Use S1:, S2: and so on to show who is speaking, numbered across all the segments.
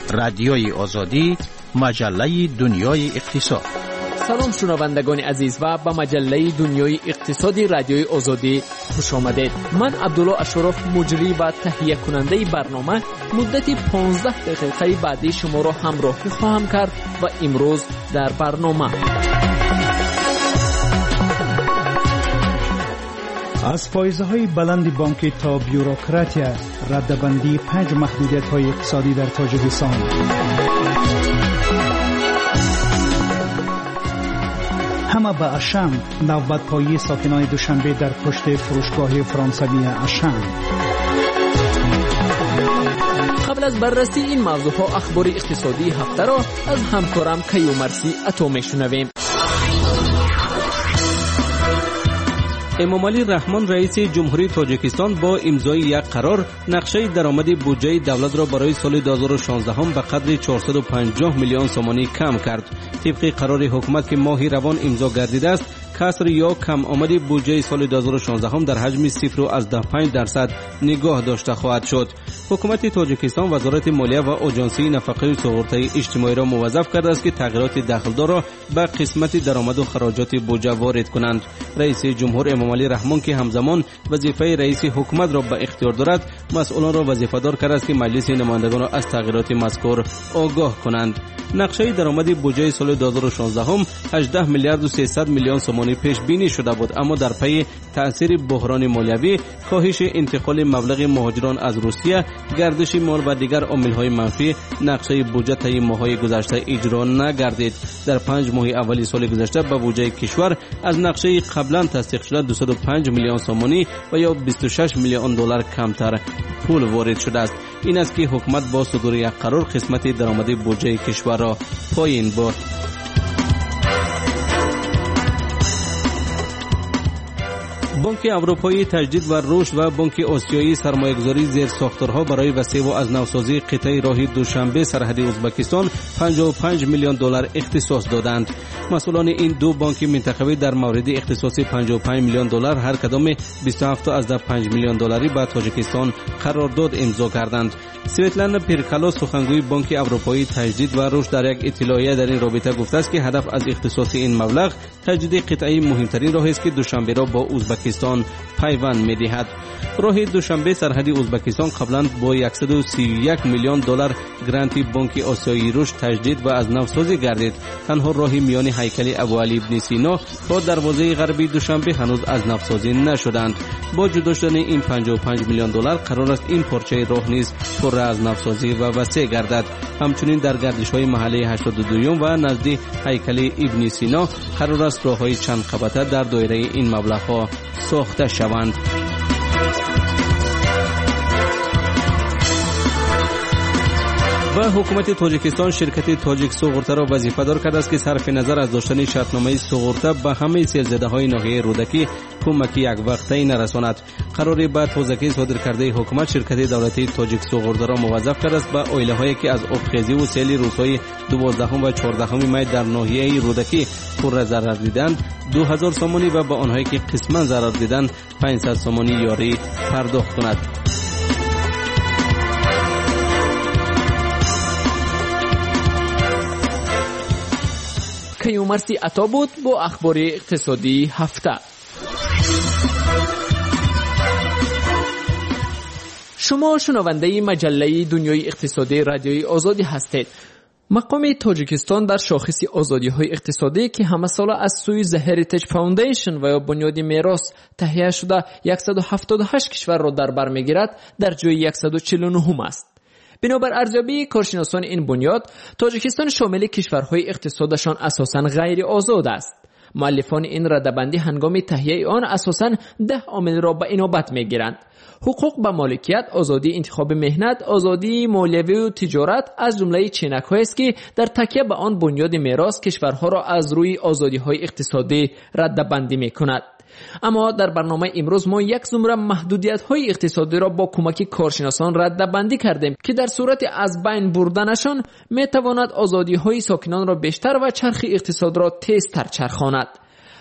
S1: رادیوی آزادی، مجله دنیای اقتصاد.
S2: سلام شنوندگان عزیز و به مجله دنیای اقتصادی رادیوی آزادی خوش آمدید. من عبدالله اشرف مجری و تهیه کننده برنامه مدت 15 دقیقه بعدی شما را همراهی خواهم کرد و امروز در برنامه
S3: از فایزه‌های بلند بانک تا بیوروکراتیا، ردبندی 5 محدودیت‌های اقتصادی در تاجیکستان. همه به اشم، نوبت پایی ساکنان دوشنبه در پشت فروشگاه فرانسوی اشم.
S2: قبل از بررسی این موضوعها اخبار اقتصادی هفته را از همکارم کیومرثی عطا میشنویم.
S4: امامعلی رحمان رئیس جمهوری تاجیکستان با امضای یک قرار نقشه درآمد بودجه دولت را برای سال 2016 به قدر 450 میلیون سومانی کم کرد. طبق قرار حکومت که ماه روان امضا گردیده است، کسر یا کم آمد بودجه سال 2016 در حجم 0.5% نگاه داشته خواهد شد. حکومت تاجیکستان وزارت مالیه و آژانسی نفقه و سقوط اجتماعی را موظف کرده است که تغییرات دخلدار را به قسمت درآمد و خراجات بودجه وارد کنند. رئیس جمهور امامعلی رحمان که همزمان وظیفه رئیس حکومت را به اختیار دارد، مسئولان را وظیفه دار کرده است که مجلس نمایندگان را از تغییرات مذکور آگاه کنند. نقشه درآمد بودجه سال 2016 18 میلیارد و 300 میلیون سومانی پیش بینی شده بود، اما در پی تأثیر بحران مالیوی، کاهش انتقال مبلغ مهاجران از روسیه، گردش مال و دیگر عامل‌های منفی، نقشه بودجه طی ماه‌های گذشته اجرا نگردید. در 5 ماه اولی سال گذشته به بودجه کشور از نقشه قبلا تصدیق شده 205 میلیون سومانی و یا 26 میلیون دلار کمتر پول وارد شده است. این است که حکومت با صدور یک قرار قسمت درآمد بودجه کشور را پایین برد. بانک اروپایی تجدید و رشد و بانک آسیایی سرمایه‌گذاری زیر ساختارها برای وسیع و از نوسازی قطعه راه دوشنبه سرحدی ازبکستان 55 میلیون دلار اختصاص دادند. مسئولان این دو بانک منطقوی در مورد اختصاص 55 میلیون دلار هر کدام 27.5 میلیون دلاری به تاجیکستان قرارداد امضا کردند. سویتلانا پیرکالا سخنگوی بانک اروپایی تجدید و رشد در یک اطلاعیه در این رابطه گفته است که هدف از اختصاص این مبلغ تجدید قطعه مهمترین راه است که دوشنبه را با ازبکستان پیوند می‌دهد. راه دوشنبه سرحدی ازبکستان قبلا با 131 میلیون دلار گرانت بانک آسیایی رشد تجدید و از نوسازی گردید. تنها راه میان هیکل ابوعلی ابن سینا تا دروازه غربی دوشنبه هنوز از نوسازی نشدند. با جدا شدن این 55 میلیون دلار قرار است این پارچه راه نیز پر از نوسازی و وسیع گردد. همچنین در گردش‌های محله 82 و نزدیک هیکل ابن سینا قرار است راه‌های چند قبطه در دایره این مبلغ‌ها ساخته شوند. و حکومت تاجیکستان شرکت تاجیک سوغورتا را وظیفه دار کرده است که صرف نظر از داشتن شرطنامه سوغورتا به همه سیل‌زده‌های ناحیه رودکی کمکی یک وقته نرساند. قرار به تازگی صادر کرده حکومت شرکت دولتی تاجیک سوغورتا را موظف کرده است به عائله‌هایی که از آبخیزی و سیل روزهای 12 و 14 می در ناحیه رودکی پر ضرر دیدند 2000 سومانی و به آنهایی که قسما ضرر دیدند 500 سومانی یاری پرداخت کند.
S2: کیومرثی عطا بود با اخبار اقتصادی هفته. شما شنونده مجله دنیای اقتصادی رادیوی آزادی هستید. مقام تاجیکستان در شاخص آزادی‌های اقتصادی که همه ساله از سوی The Heritage Foundation و یا بنیاد میراث تهیه شده 178 کشور را در بر می‌گیرد، در جای 149 است. بنابر ارزیابی کارشناسان این بنیاد، تاجیکستان شامل کشورهای اقتصادشان اساساً غیر آزاد است. مؤلفان این ردبندی هنگام تهیه آن اساساً 10 عامل را به عنابت می‌گیرند: حقوق به مالکیت، آزادی انتخاب مهنت، آزادی مالیوی و تجارت از جمله چینک‌هایی است که در تکیه به آن بنیاد میراث کشورها را از روی آزادی‌های اقتصادی ردبندی می‌کند. اما در برنامه امروز ما یک زمره محدودیت‌های اقتصادی را با کمک کارشناسان ردبندی کردیم که در صورت از بین بردنشان می‌تواند آزادی‌های ساکنان را بیشتر و چرخ اقتصاد را تیزتر چرخاند.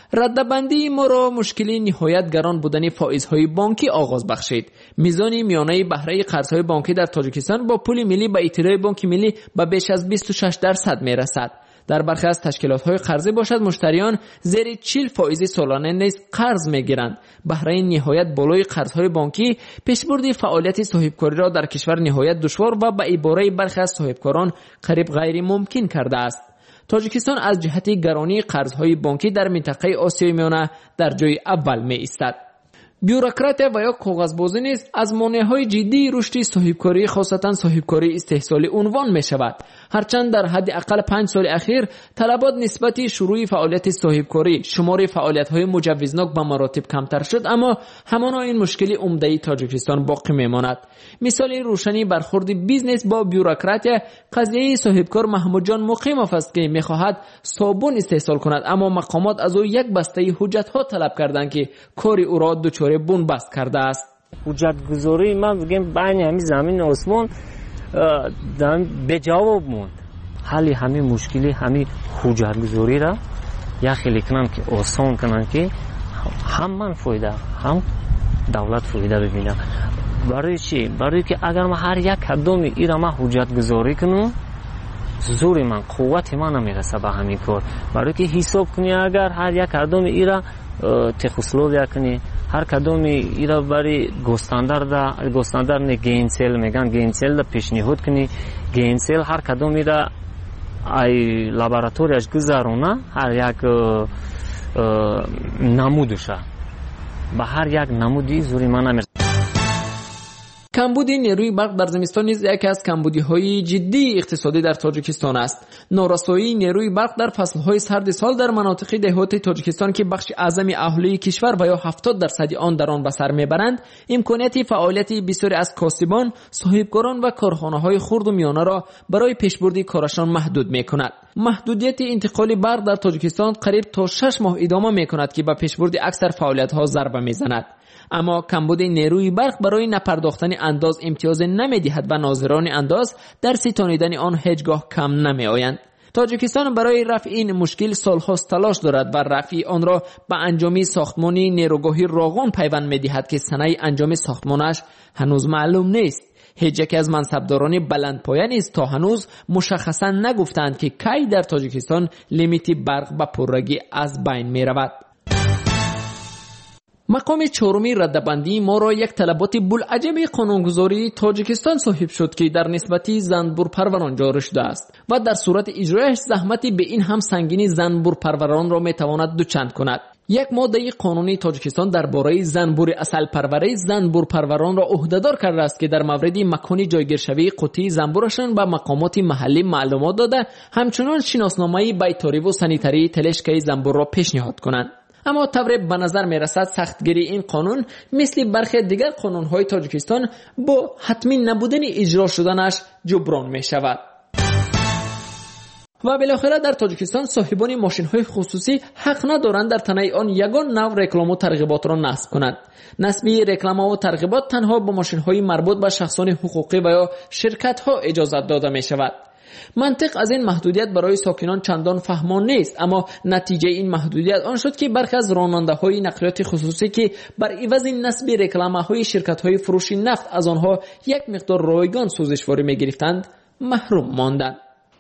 S2: ردبندی ما را مشکلی نهایت گران بودن فائزهای بانکی آغاز بخشید. میزان میانه بهره قرضهای بانکی در تاجیکستان با پول ملی به اطلاع بانک ملی به بیش از 26% میرسد. در برخی از تشکیلات‌های قرضی باشد مشتریان زیر 40% سالانه نیز قرض می‌گیرند. بهره نهایت بالای قرض‌های بانکی پیشبرد فعالیت صاحبکاری را در کشور نهایت دشوار و به عباره برخی از صاحبکاران قریب غیر ممکن کرده است. تاجیکستان از جهت گرانی قرض‌های بانکی در منطقه آسیای میانه در جای اول می‌ایستد. بیوروکراتیا و یا کاغذبازی نیز از مانع‌های جدی رشد صاحبکاری خاصتا صاحبکاری استحصالی عنوان می‌شود. هرچند در حد اقل 5 سال اخیر طلبات نسبت شروع فعالیت صاحبکاری شمار فعالیت‌های مجوزناک به مراتب کمتر شد، اما همانا این مشکل عمده تاجیکستان باقی می‌ماند. مثال روشنی برخورد بیزنس با بیوروکراتیا قضیه صاحبکار محمود جان مقیموف است که می‌خواهد صابون استحصال کند، اما مقامات از او یک بسته حجت‌ها طلب کردند که کار او را دچار بنبست کرده است.
S5: حجت گذاری من بگم بین همین زمین و آسمان به جواب موند. حالی همین مشکلی همین حجت گذاری را یا خیلی کنن که آسان کنن که هم من فایده هم دولت فایده ببینه. برای چی؟ برای که اگر من هر یک کدام ای را من حجت گذاری کنم زور من قوت من نمیرسه به همین کار. برای که حساب کنی اگر هر یک کدام ای را تخصلو کنی هر کدام ای را برای گستاندر نه گینسل میگن گینسل دا پیشنهاد کنی گینسل هر کدام ای را ای لابراتوریش گذارونه هر یک نمودشه به هر یک نمودی زوری من نمیرسه.
S2: کمبود نیروی برق در زمستان نیز یکی از کمبودی‌های جدی اقتصادی در تاجیکستان است. نارسایی نیروی برق در فصل‌های سرد سال در مناطق دهاتی تاجیکستان که بخش اعظم اهالی کشور و یا 70% آن در آن به سر میبرند، امکانیت فعالیت بسیاری از کاسبان، صاحبکاران و کارخانه‌های خرد و میانه را برای پیشبرد کارشان محدود می‌کند. محدودیت انتقال برق در تاجیکستان قریب تا 6 ماه ادامه می‌کند که به پیشبرد اکثر فعالیت‌ها ضربه می‌زند. اما کمبود نیروی برق برای نپرداختن انداز امتیاز نمی‌دهد و ناظران انداز در ستانیدن آن هیچگاه کم نمی‌آیند. تاجیکستان برای رفع این مشکل سال‌هاست تلاش دارد و رفع آن را به انجام ساختمانی نیروگاهی راغون پیوند می‌دهد که سنه انجام ساختمانش هنوز معلوم نیست. هیچ یک از منصبداران بلندپایه نیز تا هنوز مشخصاً نگفتند که کی در تاجیکستان لیمیت برق به پررگی از بین می‌رود. مقام چهارمی ردبندی ما را یک طلبات بوالعجب قانونگذاری تاجیکستان صاحب شد که در نسبتی زنبور پروران جاری شده است و در صورت اجرایش زحمتی به این هم سنگینی زنبور پروران را میتواند دوچند کند. یک ماده قانونی تاجیکستان درباره زنبور اصل پروری زنبور پروران را عهدهدار کرده است که در مورد مکانی جایگیرشوی قطعی زنبورشان به مقامات محلی معلومات داده، همچنان شناسنامه بیطاری و سانیتری تلشکه زنبور را پیشنهاد کنند. اما طوری به نظر می رسد سختگیری این قانون مثل برخی دیگر قانون‌های تاجیکستان با حتمی نبودن اجرا شدنش جبران می شود. و بالاخره در تاجیکستان صاحبان ماشین‌های خصوصی حق ندارند در تنه آن یگان نوع رکلام و ترغیبات را نصب کنند. نصب رکلام و ترغیبات تنها با ماشین‌های مربوط به شخصان حقوقی و یا شرکت‌ها اجازه داده می شود. منطق از این محدودیت برای ساکنان چندان فهمان نیست، اما نتیجه این محدودیت آن شد که برخی از راننده‌های نقلیات خصوصی که بر عوض نصب رکلامه‌های شرکت‌های فروش نفت از آنها یک مقدار رایگان سوزشواری می‌گرفتند محروم ماندند.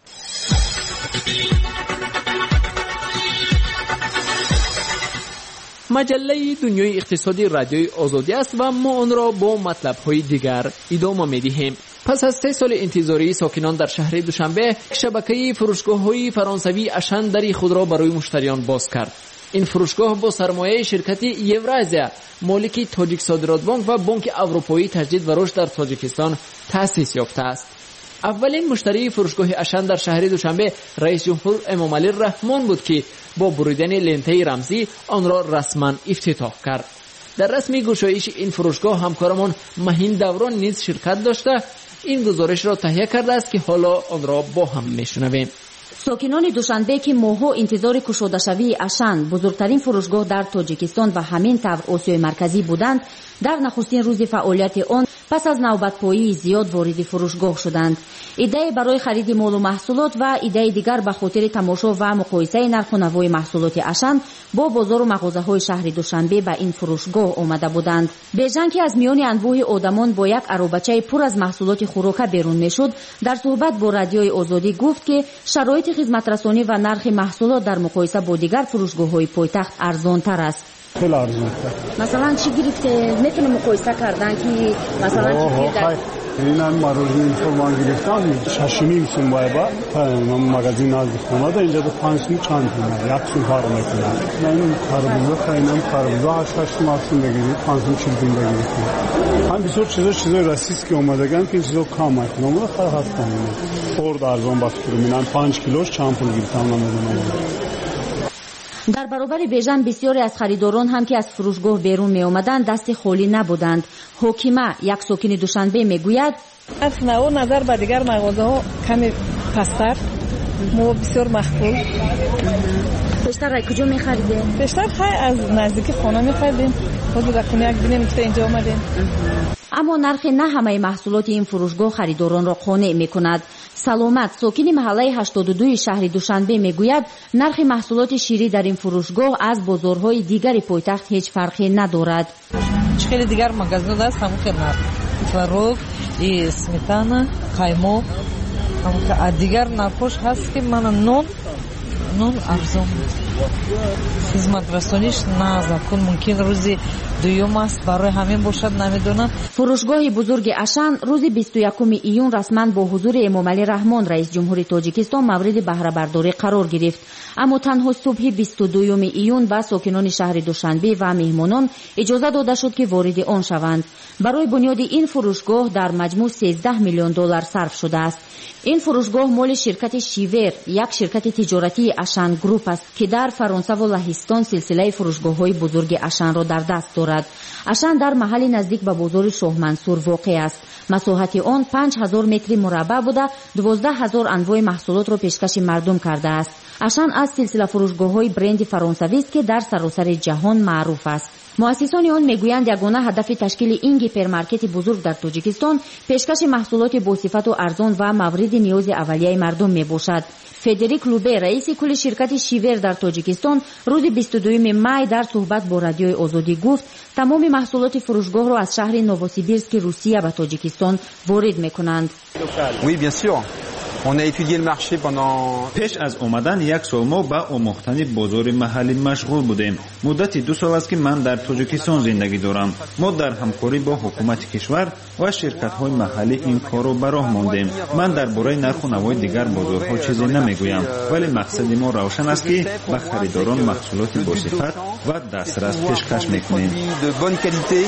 S2: مجله دنیای اقتصادی رادیوی آزادی است و ما آن را با مطلب‌های دیگر ادامه می‌دهیم. پس از 3 سال انتظاری ساکنان در شهر دوشنبه شبکه فروشگاه‌های فرانسوی اشن دری خود را برای مشتریان باز کرد. این فروشگاه با سرمایه شرکت یورازیا مالک تاجیک صادرات بانک و بانک اروپایی تجدید و رشد در تاجیکستان تأسیس یافته است. اولین مشتری فروشگاه اشن در شهر دوشنبه رئیس جمهور امامعلی رحمان بود که با بریدن لنته رمزی آن را رسما افتتاح کرد. در رسمی گشایش این فروشگاه همکارمان مهین دوران نیز شرکت داشته این گزارش را تهیه کرده است که حالا آن را با هم میشنویم.
S6: ساکنان دوشنبه که ماه‌ها انتظار گشوده شوی اشن بزرگترین فروشگاه در تاجیکستان و همین طور آسیای مرکزی بودند در نخستین روز فعالیت آن پس از نوبت‌پایی زیاد وارد فروشگاه شدند. ایده برای خرید مال و محصولات و ایده دیگر به خاطر تماشا و مقایسه نرخ و نوای محصولات اشن با بازار و مغازه‌های شهر دوشنبه به این فروشگاه آمده بودند. بیژن که از میان انواع آدمان با یک عربچه پر از محصولات خوراک بیرون میشد، در صحبت با رادیوی آزادی گفت که شرایط خدمترسانی و نرخ محصولات در مقایسه با دیگر فروشگاه‌های پایتخت ارزان‌تر است.
S7: خیلی ارزان‌تر.
S6: مثلا چی گرفته میتونه مقایسه کردن که مثلا چی
S7: اینم مارژین فرمان گرفتم 6.5 سوم باید من مغازه نزدیک خونه اینجا 5 سوم چند تومه 1 سوم کار میکنم. من خربوزه خریدم، خربوزه 8 مافسون بگیرید 5 سوم 40 بگیرید. هم بسیار چیزای رسیس که اومدگن که چیزا کم میکنم و خراب کنم. خورد ارزان باشه من 5 کیلوش چند پول گرفتم نمیدونم.
S6: در برابر بیژن بسیاری از خریداران هم که از فروشگاه بیرون می آمدند دست خالی نبودند. حکیمه یک ساکن دوشنبه میگوید
S8: از نظر به دیگر مغازه ها کمی پستر ما بسیار مخفول.
S6: بیشتر کجا می خریدیم؟
S8: بیشتر از نزدیک خانه می خریدیم. خود در خونه یک دینه که اینجا آمدیم.
S6: اما نرخ نه همه محصولات این فروشگاه خریداران را قانع می کند. سلامت ساکن محله 82 شهر دوشنبه میگوید نرخ محصولات شیری در این فروشگاه از بازارهای دیگر پایتخت هیچ فرقی ندارد.
S8: خیلی دیگر مغازه است همون خیلی نرخ تворог і сметана قیمه همون دیگر نرخش هست که من نون ارزان خدمت رسانیش نه زکون ممکن روزی دوم است برای همین باشد نمیدونم.
S6: فروشگاه بزرگ اشن روز 21 ایون رسما با حضور امام علی رحمان رئیس جمهور تاجیکستان مورد بهره برداری قرار گرفت، اما تنها صبح 22 ایون به ساکنان شهر دوشنبه و مهمانان اجازه داده شد که وارد آن شوند. برای بنیاد این فروشگاه در مجموع 13 میلیون دلار صرف شده است. این فروشگاه مال شرکت شیور، یک شرکت تجارتی اشن گروپ است که در فرانسه و لهستان سلسله فروشگاه‌های بزرگ اشن را در دست دارد. اشن در محل نزدیک به بازار شاه منصور واقع است. مساحت آن 5000 متر مربع بوده 12000 انواع محصولات را پیشکش مردم کرده است. اشن از سلسله فروشگاه‌های برند فرانسوی است که در سراسر جهان معروف است. مؤسسان آن میگویند یگانه هدف تشکیل این هیپرمارکت بزرگ در تاجیکستان پیشکش محصولات با صفت و ارزان و مورد نیاز اولیه مردم میباشد. فدریک لوبه رئیس کل شرکت شیور در تاجیکستان روز 22 می در صحبت با رادیوی آزادی گفت تمام محصولات فروشگاه را از شهر نووسیبیرسک روسیه به تاجیکستان وارد میکنند.
S9: Oui, bien sûr. On a étudié le marché pendant
S10: پیش از اومدن یک سال ما به آموختن بازار محلی مشغول بودیم. مدت 2 سال است که من در تاجیکستان زندگی دارم. ما در همکاری با حکومت کشور و شرکت‌های محلی این کار را به راه ماندیم. من درباره نرخ و نوای دیگر بازارها چیزی نمیگویم، ولی مقصد ما روشن است که به خریداران محصولات با صفت و دسترس پیشکش می‌کنیم.
S9: de bonne qualité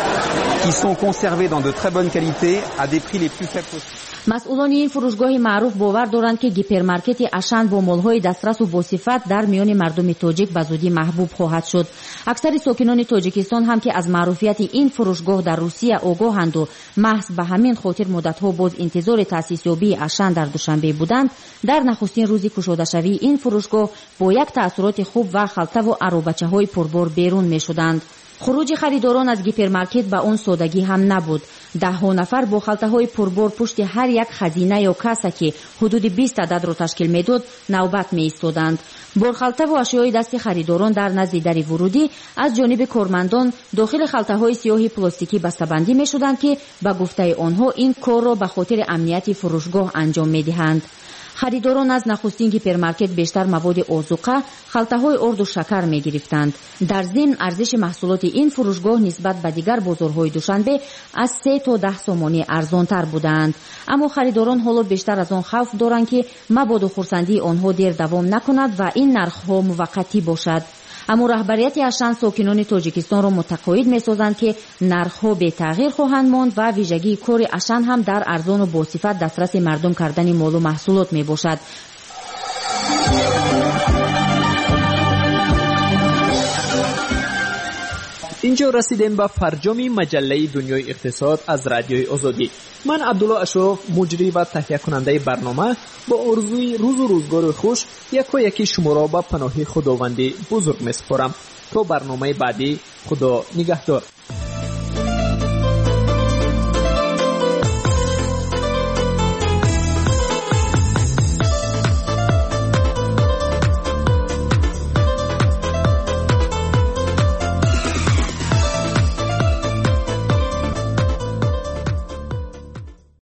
S9: qui sont conservés dans de très bonne qualité à des prix les plus faibles possibles.
S6: مسئولان این فروشگاه معروف باور دارند که هیپرمارکت اشن با مال‌های دسترس و با صفت در میان مردم تاجیک به زودی محبوب خواهد شد. اکثر ساکنان تاجیکستان هم که از معروفیت این فروشگاه در روسیه آگاهند و محض به همین خاطر مدت‌ها باز انتظار تأسیس یابی اشن در دوشنبه بودند، در نخستین روز گشوده شوی این فروشگاه با یک تأثیرات خوب و خلطه و عروبچه‌های پربار بیرون می‌شدند. خروج خریداران از هیپرمارکت به اون سادگی هم نبود. 10 نفر با خلطه‌های پربار پشت هر یک خزینه یا کاسه که حدود 20 عدد را تشکیل میداد نوبت می ایستادند. بارخلطه و اشیای دست خریداران در نزد در ورودی از جانب کارمندان داخل خلطه‌های سیاه پلاستیکی بسته‌بندی می‌شدند که به گفته آنها این کار را به خاطر امنیت فروشگاه انجام می‌دهند. خریداران از نخستین هیپرمارکت بیشتر مواد آذوقه، خلطه‌های آرد و شکر می‌گرفتند. در ضمن ارزش محصولات این فروشگاه نسبت به دیگر بازارهای دوشنبه از 3 تا 10 سومانی ارزان‌تر بودند. اما خریداران حالا بیشتر از آن خوف دارند که مبادا خرسندی آنها دیر دوام نکند و این نرخ‌ها موقتی باشد. اما رهبریت اشن ساکنان تاجیکستان را متقاعد می‌سازند که نرخ‌ها به تغییر خواهند ماند و ویژگی کار اشن هم در ارزان و با صفت دسترس مردم کردن مال و محصولات میباشد.
S2: اینجا رسیدیم به فرجام مجله دنیای اقتصاد از رادیوی آزادی. من عبدالله اشرف مجری و تهیه کننده برنامه با آرزوی روز و روزگار خوش یکی شما را به پناه خداوند بزرگ می‌سپارم. تا برنامه بعدی خدا نگهدار.